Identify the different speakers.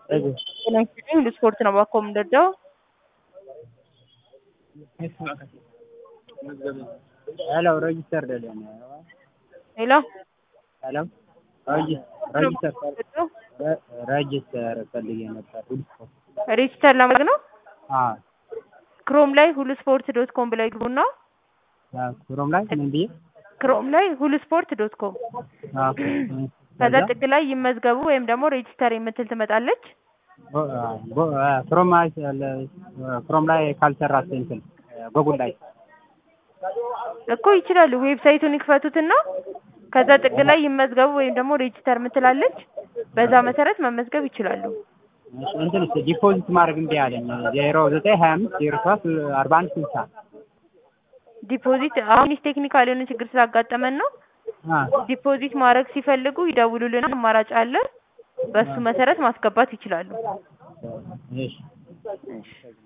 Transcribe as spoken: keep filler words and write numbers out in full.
Speaker 1: እሺ
Speaker 2: ጤናይስጥልኝ ለስፖርት ነው ባኮ የምንረዳው።
Speaker 1: ሄሎ ሬጂስተር ደለነ
Speaker 2: ሄሎ
Speaker 1: ሄሎ ሬጂስተር ሬጂስተር ፈልጌ ነበር።
Speaker 2: ሬጂስተር ለማድረግ ነው።
Speaker 1: አዎ
Speaker 2: ክሮም ላይ ሁሉ ስፖርት ዶት ኮም ብለው ይግቡና
Speaker 1: ክሮም ላይ ምን ብዬ
Speaker 2: ክሮም ላይ ሁሉ ስፖርት ዶት ኮም
Speaker 1: ኦኬ
Speaker 2: ከዛ ጥግ ላይ ይመዝገቡ ወይም ደግሞ ሬጂስተር የምትል ትመጣለች።
Speaker 1: ክሮም ላይ ክሮም ላይ ካልሰራ እንትን ጎግል ላይ
Speaker 2: እኮ ይችላሉ። ዌብሳይቱን ይክፈቱትና ከዛ ጥግ ላይ ይመዝገቡ ወይም ደግሞ ሬጂስተር ምትላለች። በዛ መሰረት መመዝገብ ይችላሉ።
Speaker 1: እንትን ዲፖዚት ማድረግ እንዴ አለኝ ዜሮ ዘጠኝ ሀያ አምስት ዜሮ ሰባት አርባ አንድ ስልሳ
Speaker 2: ዲፖዚት አሁን ቴክኒካል የሆነ ችግር ስላጋጠመን ነው። ዲፖዚት ማድረግ ሲፈልጉ ይደውሉልን። አማራጭ አለ። በሱ መሰረት ማስገባት ይችላሉ።
Speaker 1: እሺ
Speaker 2: እሺ